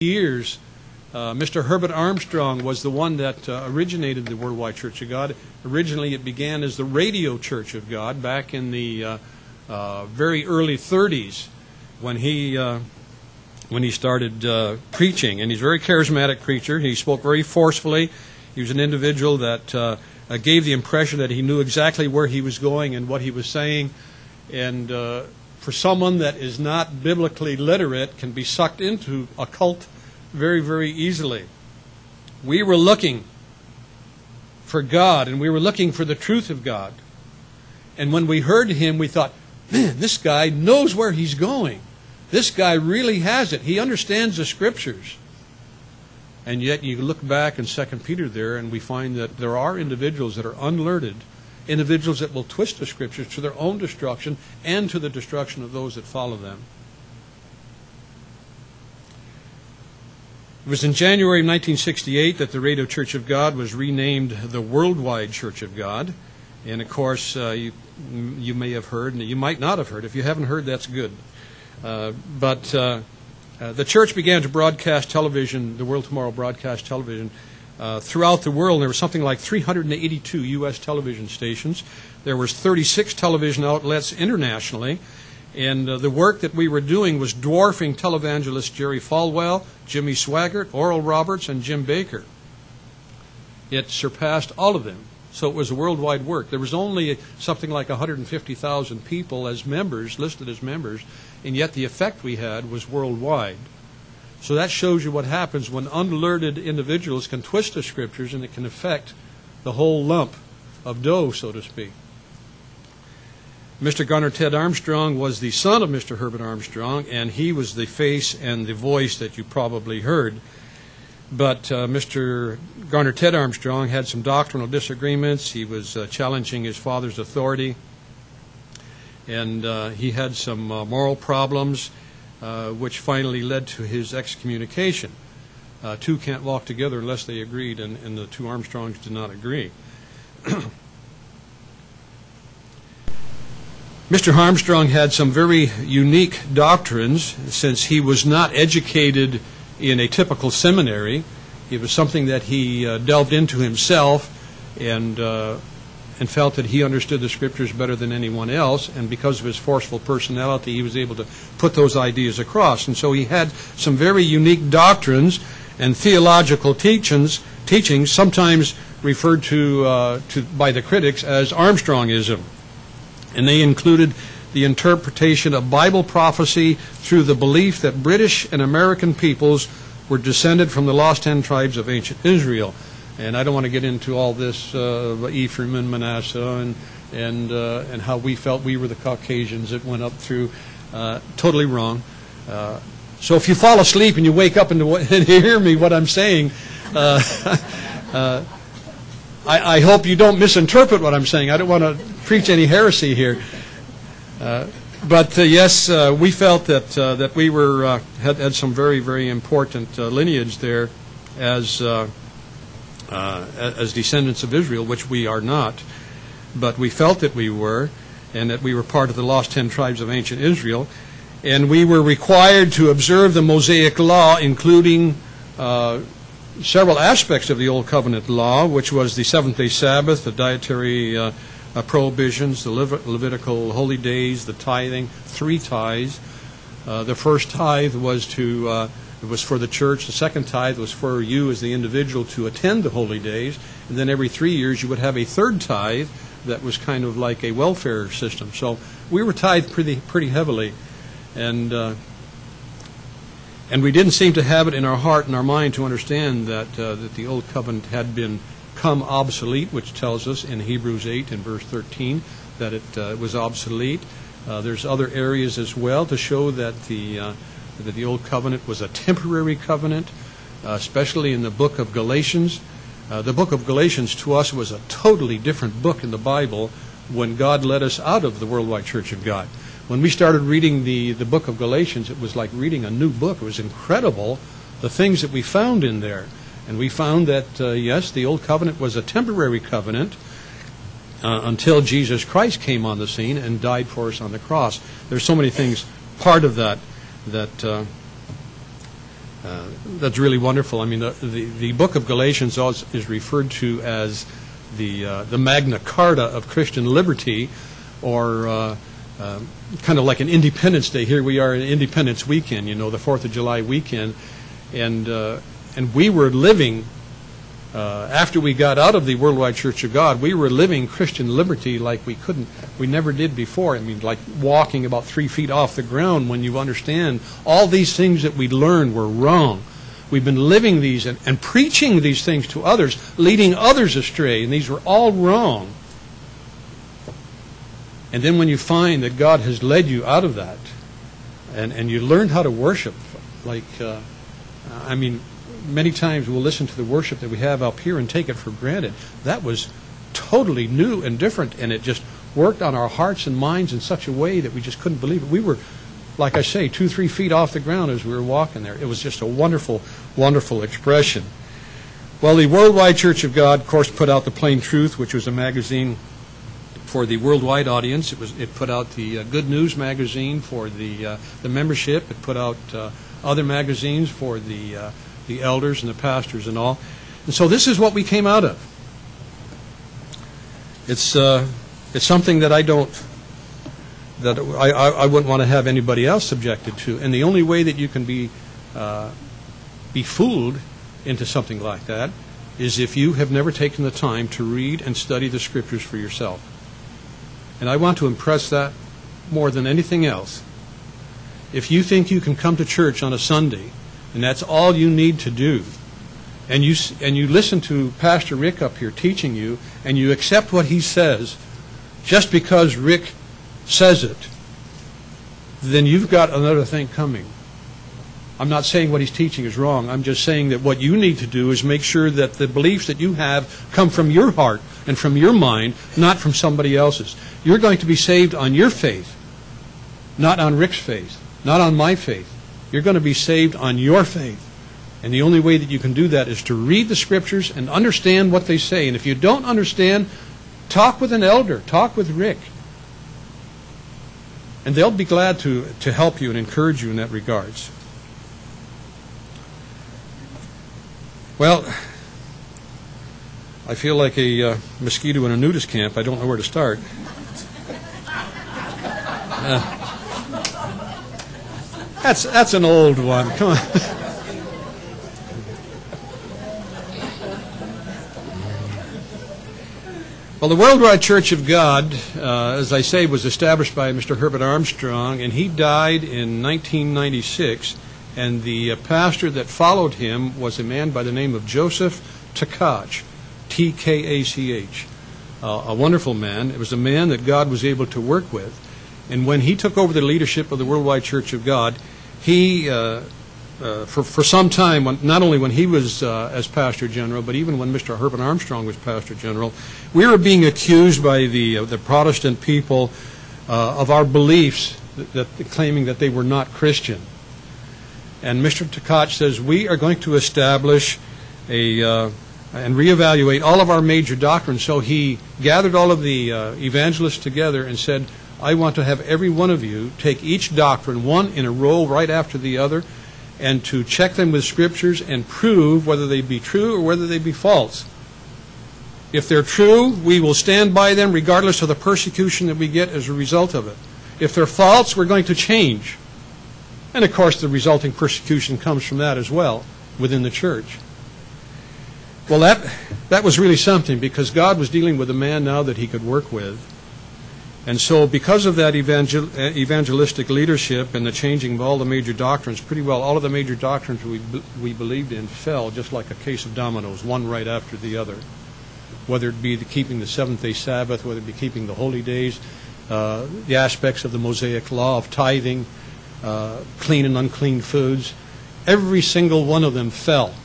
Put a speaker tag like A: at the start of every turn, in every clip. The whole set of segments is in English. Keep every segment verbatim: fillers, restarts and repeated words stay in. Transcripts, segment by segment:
A: years, uh, Mister Herbert Armstrong was the one that uh, originated the Worldwide Church of God. Originally, it began as the Radio Church of God back in the uh, uh, very early thirties when he uh, when he started uh, preaching. And he's a very charismatic preacher. He spoke very forcefully. He was an individual that uh, uh, gave the impression that he knew exactly where he was going and what he was saying. And uh, for someone that is not biblically literate, can be sucked into a cult very, very easily. We were looking for God, and we were looking for the truth of God. And when we heard him, we thought, man, this guy knows where he's going. This guy really has it. He understands the Scriptures. And yet you look back in Second Peter there, and we find that there are individuals that are unlearned, individuals that will twist the Scriptures to their own destruction and to the destruction of those that follow them. It was in January of nineteen sixty-eight that the Radio Church of God was renamed the Worldwide Church of God. And of course, uh, you, you may have heard, and you might not have heard. If you haven't heard, that's good. Uh, but uh, uh, the church began to broadcast television, the World Tomorrow broadcast television, uh, throughout the world. There was something like three hundred eighty-two U S television stations. There was thirty-six television outlets internationally. And uh, the work that we were doing was dwarfing televangelists Jerry Falwell, Jimmy Swaggart, Oral Roberts, and Jim Baker. It surpassed all of them. So it was a worldwide work. There was only something like one hundred fifty thousand people as members, listed as members, and yet the effect we had was worldwide. So that shows you what happens when unlearned individuals can twist the Scriptures, and it can affect the whole lump of dough, so to speak. Mister Garner Ted Armstrong was the son of Mister Herbert Armstrong, and he was the face and the voice that you probably heard. But uh, Mister Garner Ted Armstrong had some doctrinal disagreements. He was uh, challenging his father's authority, and uh, he had some uh, moral problems, uh, which finally led to his excommunication. Uh, two can't walk together unless they agreed, and, and the two Armstrongs did not agree. Mister Armstrong had some very unique doctrines, since he was not educated in a typical seminary. It was something that he uh, delved into himself, and uh, and felt that he understood the Scriptures better than anyone else, and because of his forceful personality, he was able to put those ideas across. And so he had some very unique doctrines and theological teachings, teachings sometimes referred to, uh, to by the critics as Armstrongism. And they included the interpretation of Bible prophecy through the belief that British and American peoples were descended from the lost ten tribes of ancient Israel. And I don't want to get into all this, uh, Ephraim and Manasseh, and and uh, and how we felt we were the Caucasians that went up through. Uh, totally wrong. Uh, so if you fall asleep and you wake up and, and hear me what I'm saying, uh, uh, I, I hope you don't misinterpret what I'm saying. I don't want to preach any heresy here. Uh, but uh, yes, uh, we felt that uh, that we were uh, had, had some very, very important uh, lineage there as uh, uh, as descendants of Israel, which we are not. But we felt that we were, and that we were part of the lost ten tribes of ancient Israel. And we were required to observe the Mosaic Law, including uh, several aspects of the Old Covenant law, which was the seventh-day Sabbath, the dietary uh, uh, prohibitions, the Levit- Levitical holy days, the tithing, three tithes. Uh, the first tithe was to uh, it was for the church. The second tithe was for you as the individual to attend the holy days. And then every three years you would have a third tithe that was kind of like a welfare system. So we were tithed pretty pretty heavily, and. Uh, And we didn't seem to have it in our heart and our mind to understand that uh, that the Old Covenant had been become obsolete, which tells us in Hebrews eight and verse thirteen that it uh, was obsolete. Uh, there's other areas as well to show that the uh, that the Old Covenant was a temporary covenant, uh, especially in the book of Galatians. Uh, the book of Galatians to us was a totally different book in the Bible when God led us out of the Worldwide Church of God. When we started reading the, the book of Galatians, it was like reading a new book. It was incredible, the things that we found in there. And we found that, uh, yes, the Old Covenant was a temporary covenant uh, until Jesus Christ came on the scene and died for us on the cross. There's so many things, part of that, that uh, uh, that's really wonderful. I mean, the, the, the book of Galatians is referred to as the, uh, the Magna Carta of Christian liberty, or uh, uh, kind of like an Independence Day. Here we are in Independence Weekend, you know, the fourth of July weekend, and, uh, and we were living Uh, after we got out of the Worldwide Church of God, we were living Christian liberty like we couldn't, we never did before. I mean, like walking about three feet off the ground when you understand all these things that we learned were wrong. We've been living these and, and preaching these things to others, leading others astray, and these were all wrong. And then when you find that God has led you out of that, and, and you learned how to worship, like, uh, I mean, many times we'll listen to the worship that we have up here and take it for granted. That was totally new and different, and it just worked on our hearts and minds in such a way that we just couldn't believe it. We were, like I say, two, three feet off the ground as we were walking there. It was just a wonderful, wonderful expression. Well, the Worldwide Church of God, of course, put out The Plain Truth, which was a magazine for the worldwide audience. It was it put out the uh, Good News magazine for the uh, the membership. It put out uh, other magazines for the uh, the elders and the pastors and all. And so this is what we came out of. It's uh, it's something that I don't, that I, I, I wouldn't want to have anybody else subjected to. And the only way that you can be uh, be fooled into something like that is if you have never taken the time to read and study the Scriptures for yourself. And I want to impress that more than anything else. If you think you can come to church on a Sunday and that's all you need to do, and you and you listen to Pastor Rick up here teaching you, and you accept what he says just because Rick says it, then you've got another thing coming. I'm not saying what he's teaching is wrong. I'm just saying that what you need to do is make sure that the beliefs that you have come from your heart and from your mind, not from somebody else's. You're going to be saved on your faith, not on Rick's faith, not on my faith. You're going to be saved on your faith. And the only way that you can do that is to read the Scriptures and understand what they say. And if you don't understand, talk with an elder. Talk with Rick. And they'll be glad to, to help you and encourage you in that regards. Well, I feel like a uh, mosquito in a nudist camp. I don't know where to start. Uh, That's that's an old one. Come on. Well, the Worldwide Church of God, uh, as I say, was established by Mister Herbert Armstrong, and he died in nineteen ninety-six. And the uh, pastor that followed him was a man by the name of Joseph Tkach, T K A C H, uh, a wonderful man. It was a man that God was able to work with. And when he took over the leadership of the Worldwide Church of God, he, uh, uh, for, for some time, when, not only when he was uh, as pastor general, but even when Mister Herbert Armstrong was pastor general, we were being accused by the, uh, the Protestant people uh, of our beliefs, that, that, claiming that they were not Christian. And Mister Tkach says, we are going to establish a uh, and reevaluate all of our major doctrines. So he gathered all of the uh, evangelists together and said, I want to have every one of you take each doctrine, one in a row right after the other, and to check them with Scriptures and prove whether they be true or whether they be false. If they're true, we will stand by them regardless of the persecution that we get as a result of it. If they're false, we're going to change. And of course, the resulting persecution comes from that as well within the church. Well, that, that was really something, because God was dealing with a man now that he could work with. And so because of that evangel evangelistic leadership and the changing of all the major doctrines, pretty well all of the major doctrines we, we believed in fell just like a case of dominoes, one right after the other. Whether it be the keeping the seventh-day Sabbath, whether it be keeping the holy days, uh, the aspects of the Mosaic law of tithing, uh, clean and unclean foods, every single one of them fell.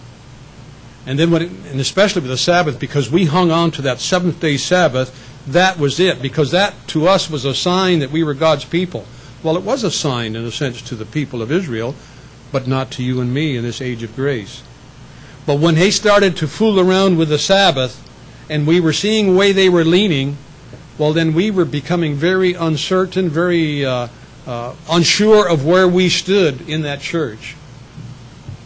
A: And then, when it, and especially with the Sabbath, because we hung on to that seventh-day Sabbath, that was it, because that to us was a sign that we were God's people. Well, it was a sign in a sense to the people of Israel, but not to you and me in this age of grace. But when they started to fool around with the Sabbath, and we were seeing the way they were leaning, well, then we were becoming very uncertain, very uh, uh, unsure of where we stood in that church.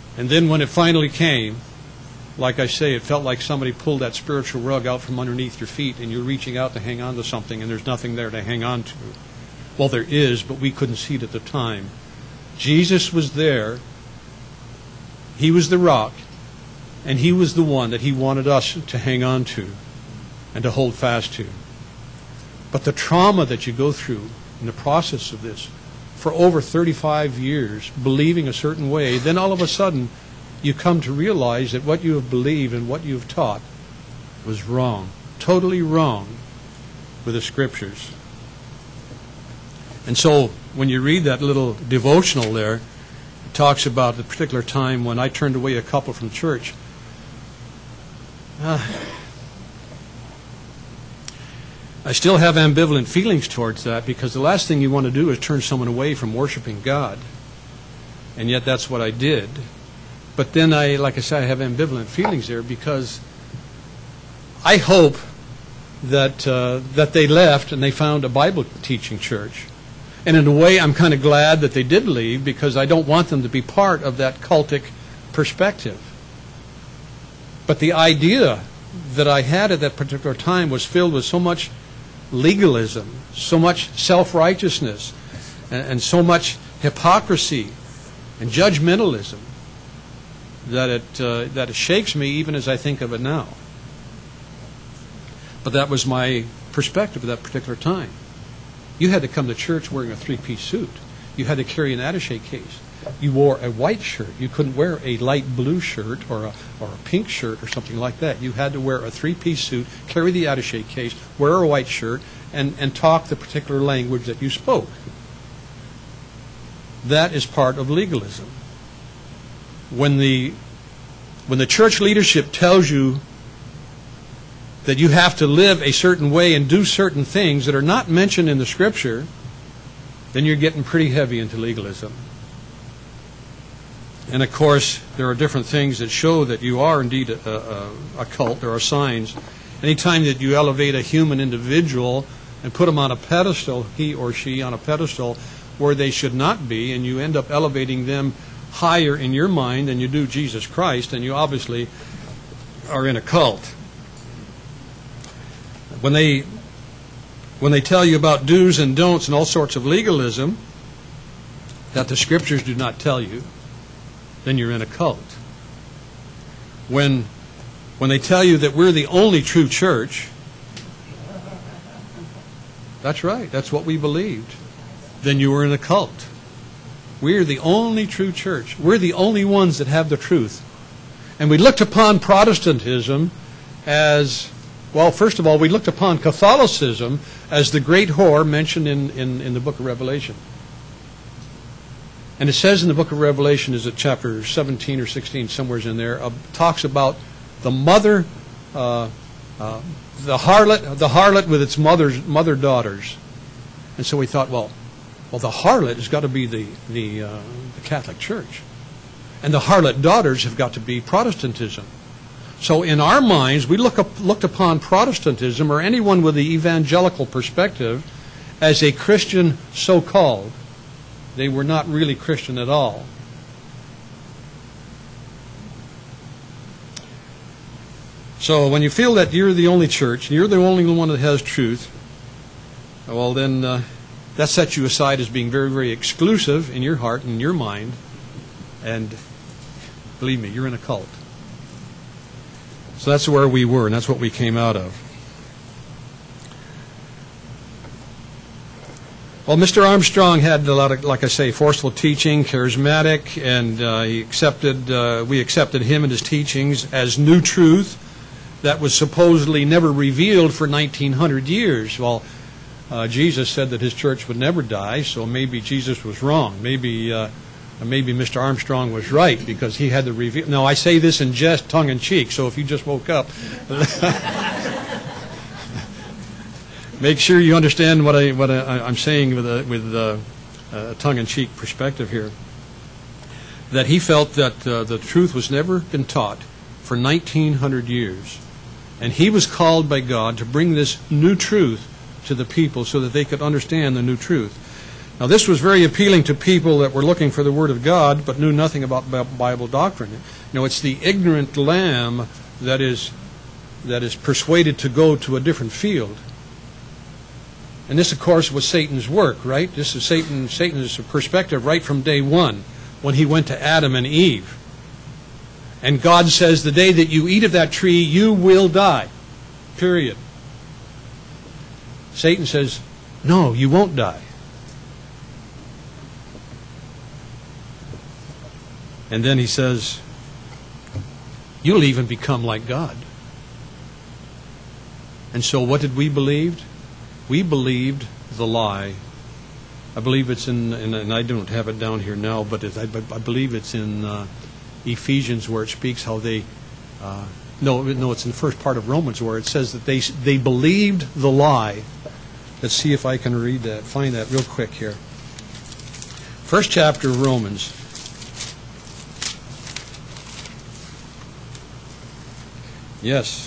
A: And then when it finally came, like I say, it felt like somebody pulled that spiritual rug out from underneath your feet and you're reaching out to hang on to something and there's nothing there to hang on to. Well, there is, but we couldn't see it at the time. Jesus was there. He was the rock, and He was the one that He wanted us to hang on to and to hold fast to. But the trauma that you go through in the process of this, for over thirty-five years, believing a certain way, then all of a sudden you come to realize that what you have believed and what you have taught was wrong, totally wrong with the Scriptures. And so when you read that little devotional there, it talks about the particular time when I turned away a couple from church. Uh, I still have ambivalent feelings towards that, because the last thing you want to do is turn someone away from worshiping God. And yet that's what I did. But then I, like I said, I have ambivalent feelings there, because I hope that uh, that they left and they found a Bible teaching church. And in a way, I'm kind of glad that they did leave, because I don't want them to be part of that cultic perspective. But the idea that I had at that particular time was filled with so much legalism, so much self-righteousness, and, and so much hypocrisy and judgmentalism that it uh, that it shakes me even as I think of it now. But that was my perspective at that particular time. You had to come to church wearing a three-piece suit. You had to carry an attaché case. You wore a white shirt. You couldn't wear a light blue shirt or a, or a pink shirt or something like that. You had to wear a three-piece suit, carry the attaché case, wear a white shirt, and, and talk the particular language that you spoke. That is part of legalism. When the, when the church leadership tells you that you have to live a certain way and do certain things that are not mentioned in the Scripture, then you're getting pretty heavy into legalism. And of course, there are different things that show that you are indeed a, a, a cult. There are signs. Anytime that you elevate a human individual and put them on a pedestal, he or she on a pedestal where they should not be, and you end up elevating them higher in your mind than you do Jesus Christ, and you obviously are in a cult. When they when they tell you about do's and don'ts and all sorts of legalism that the Scriptures do not tell you, then you're in a cult. When when they tell you that we're the only true church, that's right, that's what we believed, then you were in a cult. We're the only true church. We're the only ones that have the truth. And we looked upon Protestantism as, well, first of all, we looked upon Catholicism as the great whore mentioned in, in, in the book of Revelation. And it says in the book of Revelation, is it chapter seventeen or sixteen, somewhere's in there, uh, talks about the mother, uh, uh, the harlot, the harlot with its mother's mother daughters. And so we thought, well, well, the harlot has got to be the the, uh, the Catholic Church, and the harlot daughters have got to be Protestantism. So in our minds, we look up, looked upon Protestantism, or anyone with the evangelical perspective, as a Christian so-called. They were not really Christian at all. So when you feel that you're the only church, and you're the only one that has truth, well then uh, that sets you aside as being very, very exclusive in your heart and your mind. And believe me, you're in a cult. So that's where we were, and that's what we came out of. Well, Mister Armstrong had a lot of, like I say, forceful teaching, charismatic, and uh, he accepted. Uh, we accepted him and his teachings as new truth that was supposedly never revealed for nineteen hundred years. Well, uh, Jesus said that his church would never die, so maybe Jesus was wrong. Maybe, uh, maybe Mister Armstrong was right, because he had the reveal. No, I say this in jest, tongue in cheek. So if you just woke up. Make sure you understand what, I, what I, I'm saying with a, with a, a tongue-in-cheek perspective here. That he felt that uh, the truth was never been taught for nineteen hundred years. And he was called by God to bring this new truth to the people so that they could understand the new truth. Now, this was very appealing to people that were looking for the Word of God but knew nothing about Bible doctrine. You know, it's the ignorant lamb that is that is persuaded to go to a different field. And this, of course, was Satan's work, right? This is Satan, Satan's perspective right from day one when he went to Adam and Eve. And God says, the day that you eat of that tree, you will die. Period. Satan says, no, you won't die. And then he says, you'll even become like God. And so what did we believe? We believed the lie. I believe it's in, in and I don't have it down here now, but it, I, I believe it's in uh, Ephesians where it speaks how they, uh, no, no, it's in the first part of Romans where it says that they they believed the lie. Let's see if I can read that, find that real quick here. First chapter of Romans. Yes.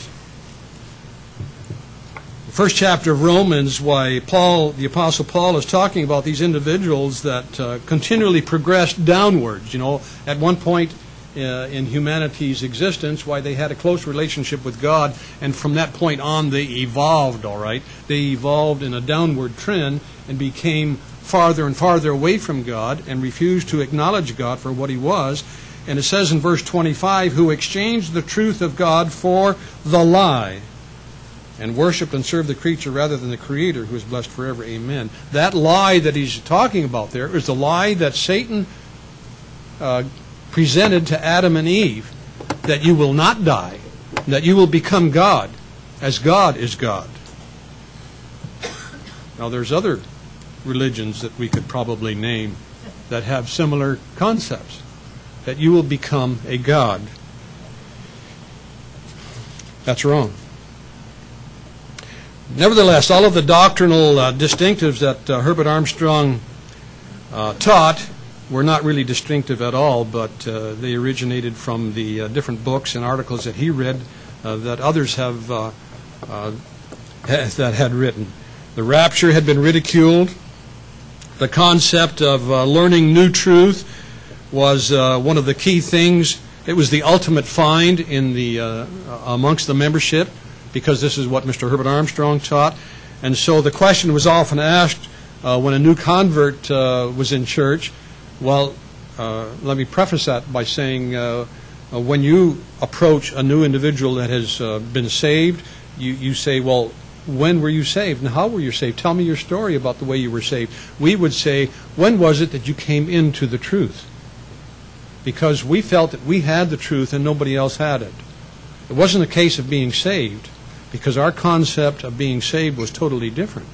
A: First chapter of Romans, why Paul, the Apostle Paul, is talking about these individuals that uh, continually progressed downwards. You know, at one point uh, in humanity's existence, why they had a close relationship with God, and from that point on they evolved, all right? They evolved in a downward trend and became farther and farther away from God and refused to acknowledge God for what He was. And it says in verse twenty-five, who exchanged the truth of God for the lie, and worshiped and served the creature rather than the Creator, who is blessed forever. Amen. That lie that he's talking about there is the lie that Satan uh, presented to Adam and Eve, that you will not die, that you will become God, as God is God. Now, there's other religions that we could probably name that have similar concepts, that you will become a God. That's wrong. Nevertheless, all of the doctrinal uh, distinctives that uh, Herbert Armstrong uh, taught were not really distinctive at all, but uh, they originated from the uh, different books and articles that he read uh, that others have uh, uh, that had written. The rapture had been ridiculed. The concept of uh, learning new truth was uh, one of the key things. It was the ultimate find in the uh, amongst the membership, because this is what Mister Herbert Armstrong taught. And so the question was often asked uh, when a new convert uh, was in church, well, uh, let me preface that by saying uh, uh, when you approach a new individual that has uh, been saved, you, you say, well, when were you saved and how were you saved? Tell me your story about the way you were saved. We would say, when was it that you came into the truth? Because we felt that we had the truth and nobody else had it. It wasn't a case of being saved, because our concept of being saved was totally different.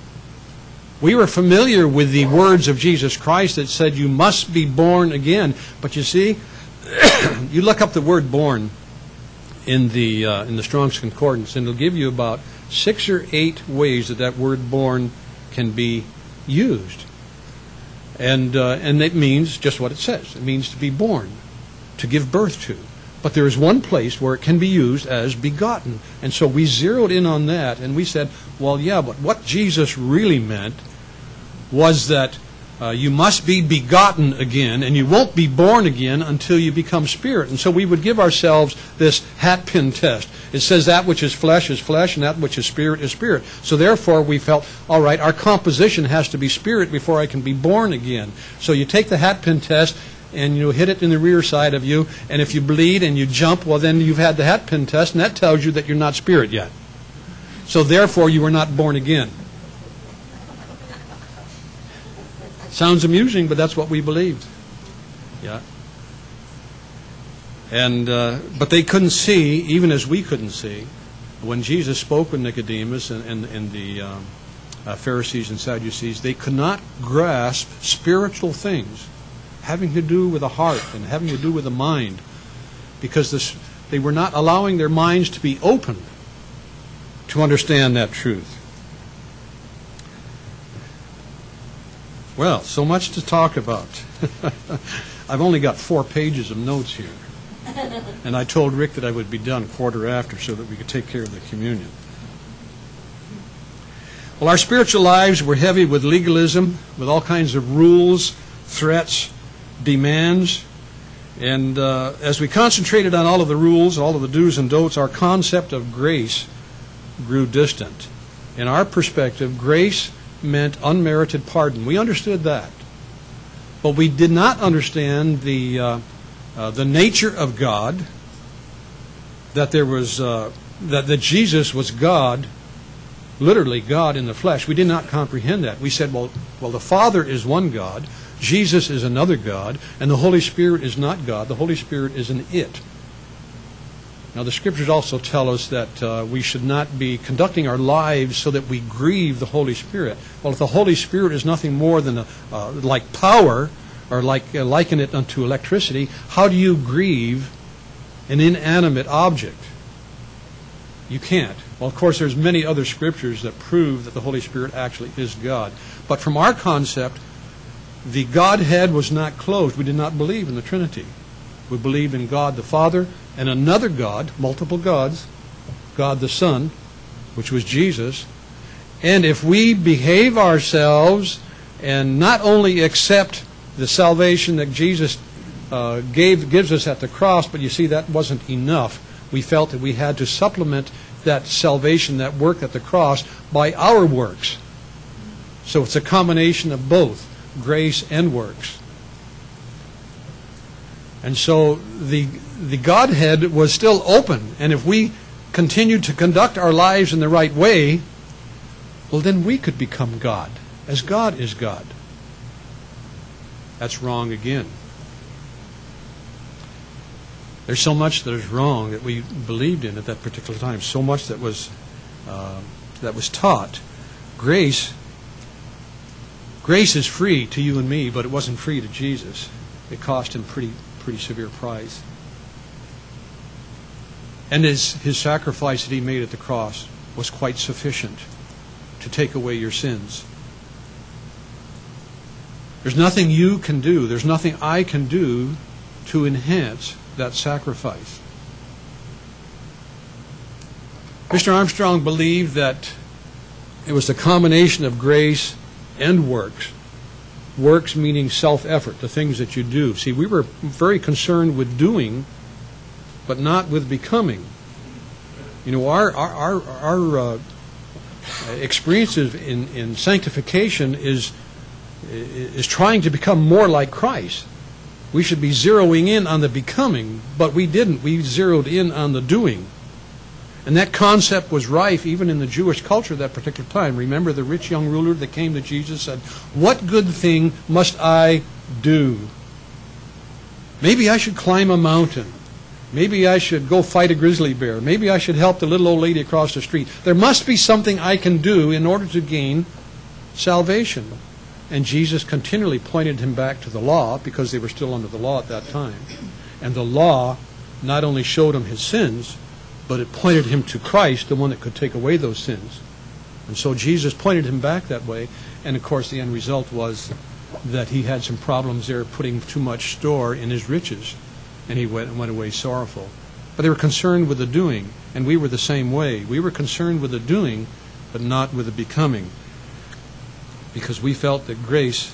A: We were familiar with the words of Jesus Christ that said you must be born again. But you see, you look up the word born in the uh, in the Strong's Concordance, and it'll give you about six or eight ways that that word born can be used. And, uh, and it means just what it says. It means to be born, to give birth to. But there is one place where it can be used as begotten. And so we zeroed in on that, and we said, well, yeah, but what Jesus really meant was that uh, you must be begotten again, and you won't be born again until you become spirit. And so we would give ourselves this hat pin test. It says that which is flesh is flesh, and that which is spirit is spirit. So therefore we felt, all right, our composition has to be spirit before I can be born again. So you take the hat pin test, and you hit it in the rear side of you, and if you bleed and you jump, well, then you've had the hat pin test, and that tells you that you're not spirit yet. So therefore, you were not born again. Sounds amusing, but that's what we believed. Yeah. And uh, but they couldn't see, even as we couldn't see, when Jesus spoke with Nicodemus and, and, and the um, uh, Pharisees and Sadducees, they could not grasp spiritual things having to do with the heart and having to do with the mind, because this, they were not allowing their minds to be open to understand that truth. Well, so much to talk about. I've only got four pages of notes here. And I told Rick that I would be done quarter after so that we could take care of the communion. Well, our spiritual lives were heavy with legalism, with all kinds of rules, threats, demands. And uh, as we concentrated on all of the rules, all of the do's and don'ts, our concept of grace grew distant. In our perspective, grace meant unmerited pardon. We understood that. But we did not understand the, uh, uh, the nature of God, that there was uh, that, that Jesus was God, literally God in the flesh. We did not comprehend that. We said, well, well, the Father is one God, Jesus is another God, and the Holy Spirit is not God. The Holy Spirit is an it. Now, the Scriptures also tell us that uh, we should not be conducting our lives so that we grieve the Holy Spirit. Well, if the Holy Spirit is nothing more than a, uh, like power, or like uh, liken it unto electricity, how do you grieve an inanimate object? You can't. Well, of course, there's many other Scriptures that prove that the Holy Spirit actually is God. But from our concept, the Godhead was not closed. We did not believe in the Trinity. We believed in God the Father and another God, multiple gods, God the Son, which was Jesus. And if we behave ourselves and not only accept the salvation that Jesus uh, gave gives us at the cross, but you see, that wasn't enough. We felt that we had to supplement that salvation, that work at the cross, by our works. So it's a combination of both, grace and works. And so the the Godhead was still open, and if we continued to conduct our lives in the right way, well, then we could become God, as God is God. That's wrong again. There's so much that is wrong that we believed in at that particular time, so much that was uh, that was taught. Grace, grace is free to you and me, but it wasn't free to Jesus. It cost him pretty pretty severe price. And his, his sacrifice that he made at the cross was quite sufficient to take away your sins. There's nothing you can do, there's nothing I can do to enhance that sacrifice. Mister Armstrong believed that it was the combination of grace and works. Works meaning self-effort, the things that you do. See, we were very concerned with doing, but not with becoming. You know, our our our, our uh, experiences in, in sanctification is is trying to become more like Christ. We should be zeroing in on the becoming, but we didn't. We zeroed in on the doing. And that concept was rife even in the Jewish culture at that particular time. Remember the rich young ruler that came to Jesus and said, "What good thing must I do? Maybe I should climb a mountain. Maybe I should go fight a grizzly bear. Maybe I should help the little old lady across the street. There must be something I can do in order to gain salvation." And Jesus continually pointed him back to the law, because they were still under the law at that time. And the law not only showed him his sins, but it pointed him to Christ, the one that could take away those sins. And so Jesus pointed him back that way. And of course the end result was that he had some problems there, putting too much store in his riches. And he went, went away sorrowful. But they were concerned with the doing. And we were the same way. We were concerned with the doing, but not with the becoming. Because we felt that grace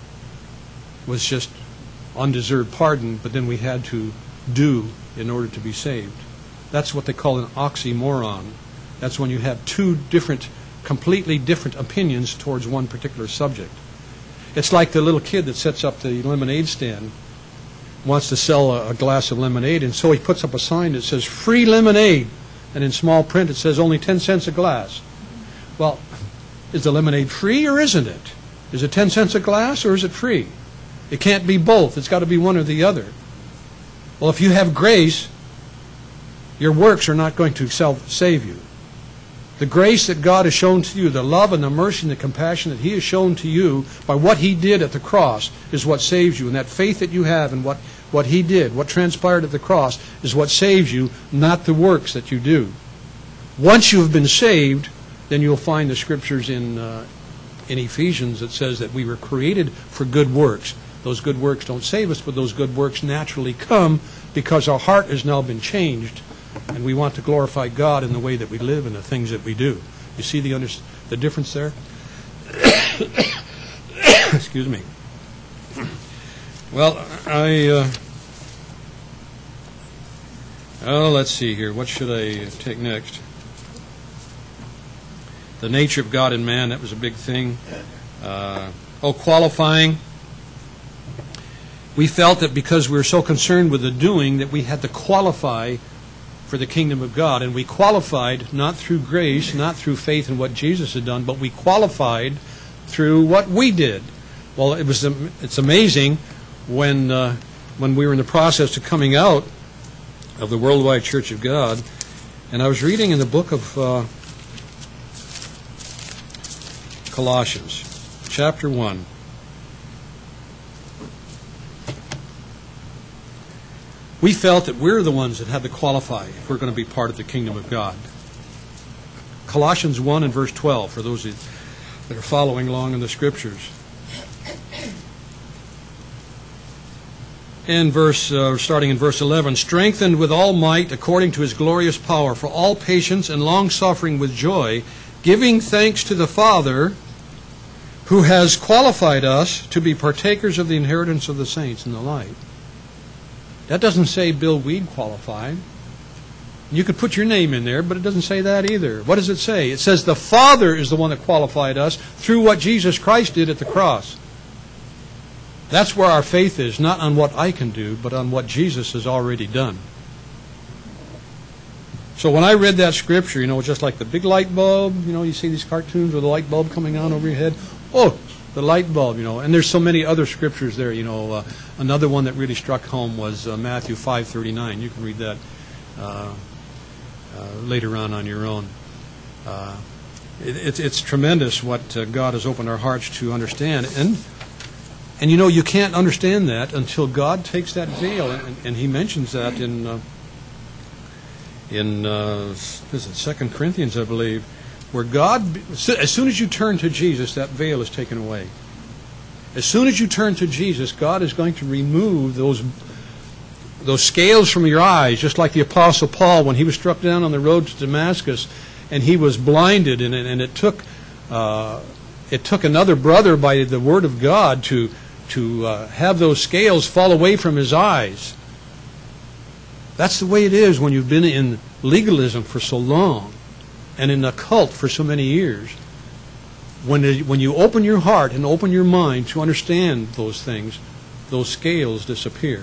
A: was just undeserved pardon, but then we had to do in order to be saved. That's what they call an oxymoron. That's when you have two different, completely different opinions towards one particular subject. It's like the little kid that sets up the lemonade stand, wants to sell a, a glass of lemonade, and so he puts up a sign that says, "Free lemonade," and in small print it says only ten cents a glass. Well, is the lemonade free or isn't it? Is it ten cents a glass or is it free? It can't be both. It's got to be one or the other. Well, if you have grace, your works are not going to self save you. The grace that God has shown to you, the love and the mercy and the compassion that he has shown to you by what he did at the cross is what saves you. And that faith that you have in what, what he did, what transpired at the cross, is what saves you, not the works that you do. Once you have been saved, then you'll find the scriptures in uh, in Ephesians that says that we were created for good works. Those good works don't save us, but those good works naturally come because our heart has now been changed, and we want to glorify God in the way that we live and the things that we do. You see the under, the difference there? Excuse me. Well, I, uh, oh, let's see here. What should I take next? The nature of God and man, that was a big thing. Uh, oh, qualifying. We felt that because we were so concerned with the doing that we had to qualify for the kingdom of God. And we qualified not through grace, not through faith in what Jesus had done, but we qualified through what we did. Well, it was it's amazing when uh, when we were in the process of coming out of the Worldwide Church of God, and I was reading in the book of uh, Colossians, chapter one. We felt that we're the ones that had to qualify if we're going to be part of the kingdom of God. Colossians one and verse twelve, for those that are following along in the Scriptures. In verse, uh, starting in verse eleven, strengthened with all might according to His glorious power, for all patience and long-suffering with joy, giving thanks to the Father, who has qualified us to be partakers of the inheritance of the saints in the light. That doesn't say Bill Weed qualified. You could put your name in there, but it doesn't say that either. What does it say? It says the Father is the one that qualified us through what Jesus Christ did at the cross. That's where our faith is, not on what I can do, but on what Jesus has already done. So when I read that scripture, you know, just like the big light bulb, you know, you see these cartoons with the light bulb coming on over your head. Oh, the light bulb, you know. And there's so many other scriptures there, you know. Uh, another one that really struck home was uh, Matthew five thirty-nine. You can read that uh, uh, later on on your own. Uh, it, it's, it's tremendous what uh, God has opened our hearts to understand. And And you know, you can't understand that until God takes that veil, and, and He mentions that in uh, in uh, is it Second Corinthians, I believe, where God, as soon as you turn to Jesus, that veil is taken away. As soon as you turn to Jesus, God is going to remove those those scales from your eyes, just like the Apostle Paul when he was struck down on the road to Damascus, and he was blinded, and, and it took uh, it took another brother by the Word of God to to uh, have those scales fall away from his eyes. That's the way it is when you've been in legalism for so long and in a cult for so many years. When, it, when you open your heart and open your mind to understand those things, those scales disappear.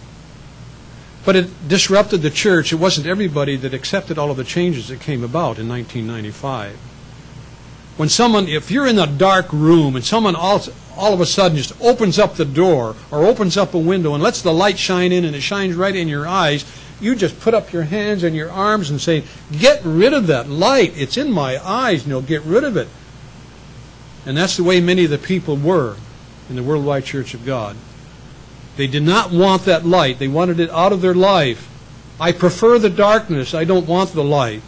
A: But it disrupted the church. It wasn't everybody that accepted all of the changes that came about in nineteen ninety-five. When someone, if you're in a dark room and someone all, all of a sudden just opens up the door or opens up a window and lets the light shine in and it shines right in your eyes, you just put up your hands and your arms and say, get rid of that light. It's in my eyes. No, get rid of it. And that's the way many of the people were in the Worldwide Church of God. They did not want that light. They wanted it out of their life. I prefer the darkness. I don't want the light.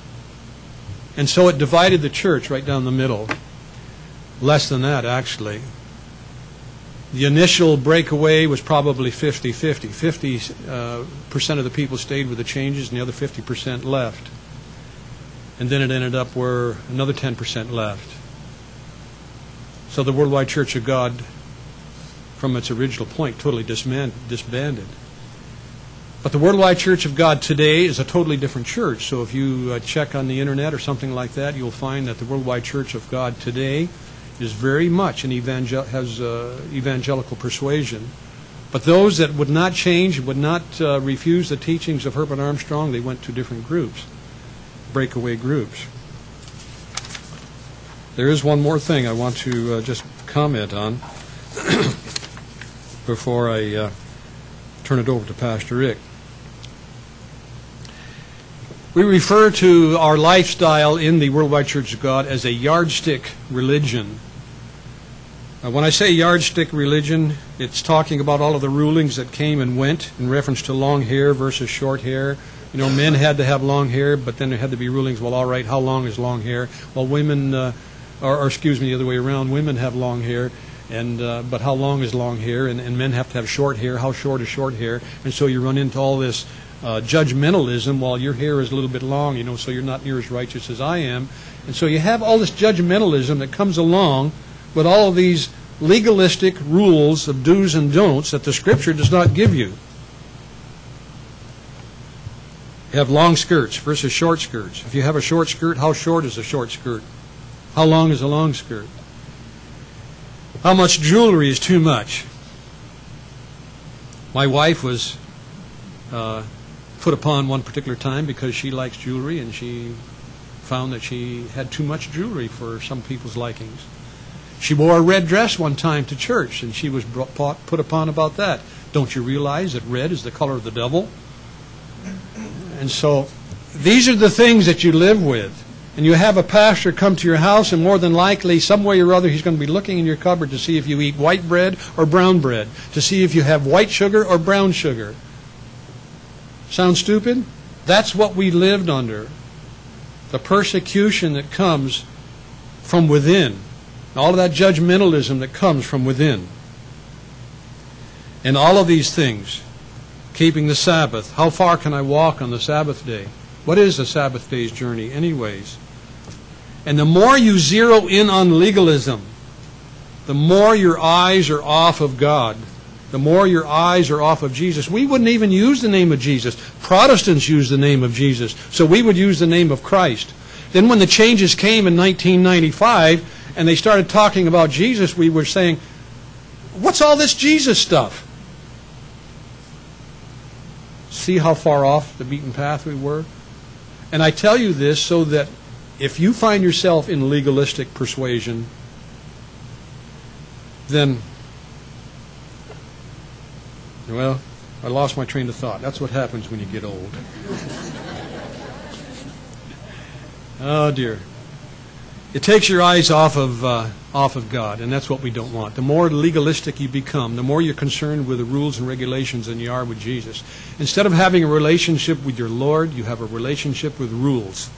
A: And so it divided the church right down the middle. Less than that, actually. The initial breakaway was probably fifty-fifty. fifty uh, percent of the people stayed with the changes and the other fifty percent left. And then it ended up where another ten percent left. So the Worldwide Church of God, from its original point, totally disbanded. But the Worldwide Church of God today is a totally different church. So if you uh, check on the internet or something like that, you'll find that the Worldwide Church of God today is very much an evangel- has uh, evangelical persuasion. But those that would not change, would not uh, refuse the teachings of Herbert Armstrong, they went to different groups, breakaway groups. There is one more thing I want to uh, just comment on before I uh, turn it over to Pastor Rick. We refer to our lifestyle in the Worldwide Church of God as a yardstick religion. Uh, when I say yardstick religion, it's talking about all of the rulings that came and went in reference to long hair versus short hair. You know, men had to have long hair, but then there had to be rulings, well, all right, how long is long hair? Well, women, uh, or, or excuse me, the other way around, women have long hair, and uh, but how long is long hair? And, and men have to have short hair. How short is short hair? And so you run into all this uh, judgmentalism. Well, your hair is a little bit long, you know, so you're not near as righteous as I am. And so you have all this judgmentalism that comes along with all of these legalistic rules of do's and don'ts that the Scripture does not give you. You have long skirts versus short skirts. If you have a short skirt, how short is a short skirt? How long is a long skirt? How much jewelry is too much? My wife was uh, put upon one particular time because she likes jewelry, and she found that she had too much jewelry for some people's likings. She wore a red dress one time to church, and she was brought, put upon about that. Don't you realize that red is the color of the devil? And so these are the things that you live with. And you have a pastor come to your house, and more than likely, some way or other, he's going to be looking in your cupboard to see if you eat white bread or brown bread, to see if you have white sugar or brown sugar. Sound stupid? That's what we lived under. The persecution that comes from within. All of that judgmentalism that comes from within. And all of these things. Keeping the Sabbath. How far can I walk on the Sabbath day? What is a Sabbath day's journey anyways? And the more you zero in on legalism, the more your eyes are off of God. The more your eyes are off of Jesus. We wouldn't even use the name of Jesus. Protestants use the name of Jesus. So we would use the name of Christ. Then when the changes came in nineteen ninety-five and they started talking about Jesus, we were saying, what's all this Jesus stuff? See how far off the beaten path we were? And I tell you this so that if you find yourself in legalistic persuasion, then, well, I lost my train of thought. That's what happens when you get old. Oh, dear. It takes your eyes off of uh, off of God, and that's what we don't want. The more legalistic you become, the more you're concerned with the rules and regulations than you are with Jesus. Instead of having a relationship with your Lord, you have a relationship with rules.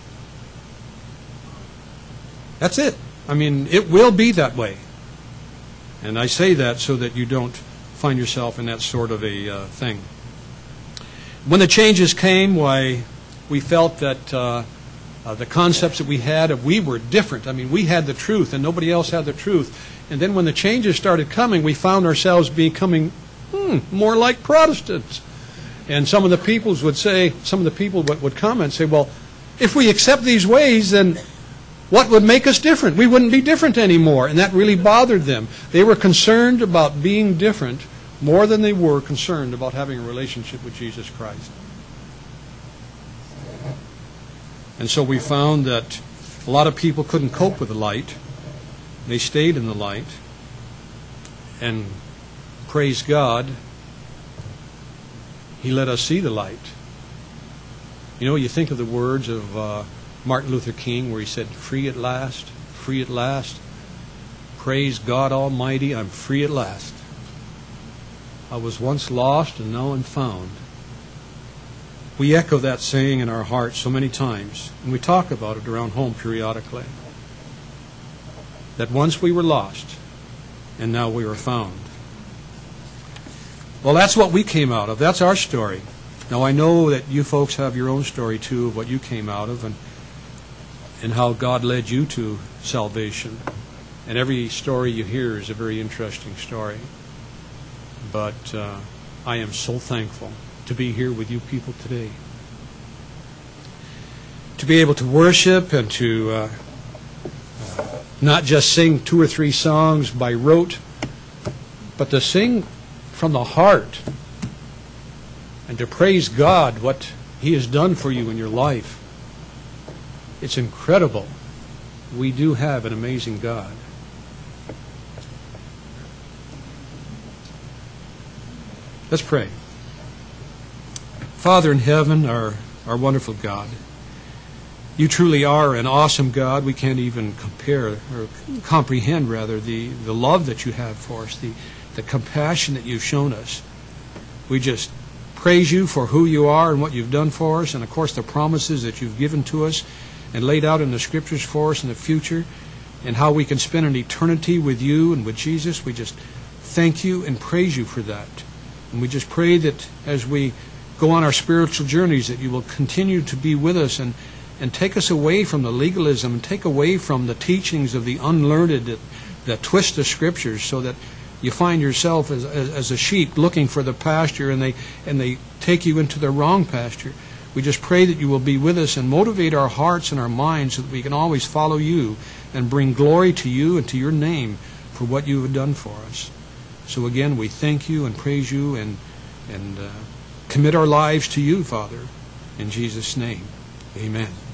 A: That's it. I mean, it will be that way. And I say that so that you don't find yourself in that sort of a uh, thing. When the changes came, why, we felt that uh, uh, the concepts that we had, we were different. I mean, we had the truth and nobody else had the truth. And then when the changes started coming, we found ourselves becoming hmm, more like Protestants. And some of the peoples would say, some of the people would, would comment and say, well, if we accept these ways, then what would make us different? We wouldn't be different anymore. And that really bothered them. They were concerned about being different more than they were concerned about having a relationship with Jesus Christ. And so we found that a lot of people couldn't cope with the light. They stayed in the light. And praise God, He let us see the light. You know, you think of the words of uh, Martin Luther King where he said, free at last, free at last. Praise God Almighty, I'm free at last. I was once lost and now I'm found. We echo that saying in our hearts so many times, and we talk about it around home periodically. That once we were lost, and now we were found. Well, that's what we came out of. That's our story. Now, I know that you folks have your own story, too, of what you came out of, and and how God led you to salvation. And every story you hear is a very interesting story. But uh, I am so thankful to be here with you people today. To be able to worship and to uh, uh, not just sing two or three songs by rote, but to sing from the heart and to praise God what He has done for you in your life. It's incredible. We do have an amazing God. Let's pray. Father in heaven, our, our wonderful God, you truly are an awesome God. We can't even compare or comprehend, rather, the, the love that you have for us, the, the compassion that you've shown us. We just praise you for who you are and what you've done for us, and, of course, the promises that you've given to us and laid out in the Scriptures for us in the future, and how we can spend an eternity with you and with Jesus. We just thank you and praise you for that. And we just pray that as we go on our spiritual journeys, that you will continue to be with us and, and take us away from the legalism and take away from the teachings of the unlearned that, that twist the Scriptures, so that you find yourself as, as, as a sheep looking for the pasture, and they and they take you into the wrong pasture. We just pray that you will be with us and motivate our hearts and our minds so that we can always follow you and bring glory to you and to your name for what you have done for us. So again, we thank you and praise you and, and uh, commit our lives to you, Father. In Jesus' name, amen.